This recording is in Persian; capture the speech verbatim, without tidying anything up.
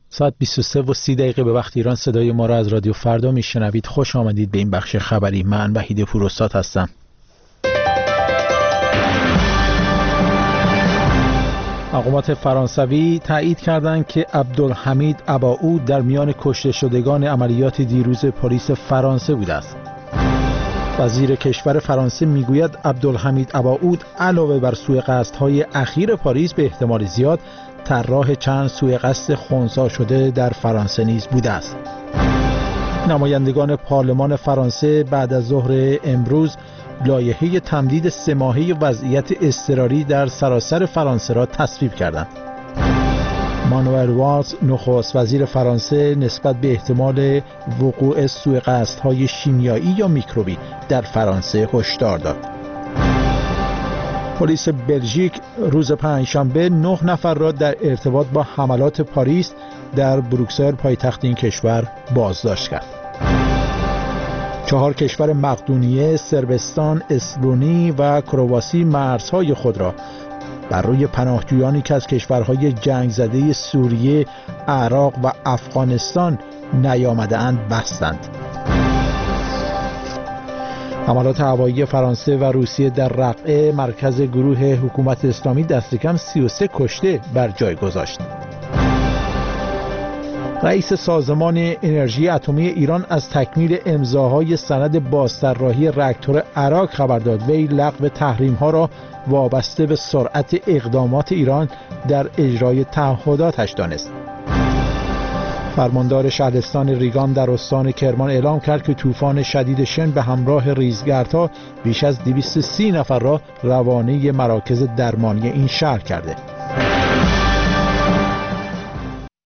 ساعت بیست و سه و سی دقیقه به وقت ایران صدای ما را از رادیو فردا میشنوید. خوش آمدید به این بخش خبری. من وحید پوراستاد هستم. مقامات فرانسوی تایید کردند که عبدالحمید اباعود در میان کشته شدگان عملیات دیروز پلیس فرانسه بوده است. وزیر کشور فرانسه میگوید عبدالحمید اباعود علاوه بر سوءقصدهای اخیر پاریس به احتمال زیاد طراح چند سوءقصد خنثی شده در فرانسه نیز بوده است. نمایندگان پارلمان فرانسه بعد از ظهر امروز لایحه تمدید سه ماهه وضعیت اضطراری در سراسر فرانسه را تصویب کردند. مانوئل والز نخست وزیر فرانسه نسبت به احتمال وقوع سوءقصدهای شیمیایی یا میکروبی در فرانسه هشدار داد. پلیس بلژیک روز پنجشنبه نه نفر را در ارتباط با حملات پاریس در بروکسل پایتخت این کشور بازداشت کرد. چهار کشور مقدونیه، صربستان، اسلونی و کرواسی مرزهای خود را بر روی پناهجویانی که از کشورهای جنگ زده سوریه، عراق و افغانستان نیامده‌اند بستند. حملات هوایی فرانسه و روسیه در رقعه مرکز گروه حکومت اسلامی دست کم سی و سه کشته بر جای گذاشت. رئیس سازمان انرژی اتمی ایران از تکمیل امضاهای سند بازطراحی راکتور اراک خبر داد. وی لغو تحریم‌ها را وابسته به سرعت اقدامات ایران در اجرای تعهداتش دانست. فرماندار شهرستان ریگان در استان کرمان اعلام کرد که طوفان شدید شن به همراه ریزگردها بیش از دویست و سی نفر را روانه مراکز درمانی این شهر کرده.